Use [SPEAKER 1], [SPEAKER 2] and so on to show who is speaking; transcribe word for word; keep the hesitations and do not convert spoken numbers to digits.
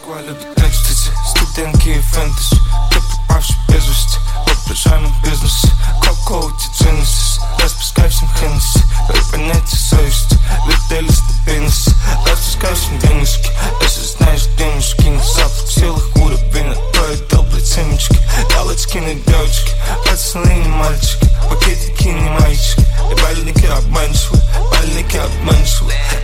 [SPEAKER 1] Москва любит экстази, студентки и фэнтези. Ты пропавший без вести, в воображаемом бизнесе. Коко-коути Genesis, распускающим Хеннесси. Вы понятие совести, летели стабильности. Распускающим денежки, если знаешь денежки. На запах силах уровень, а то и долбать семечки. Галочки на девочки, пацаны не мальчики. Пакетики не мальчики, и бальники обманчивы, бальники обманчивы.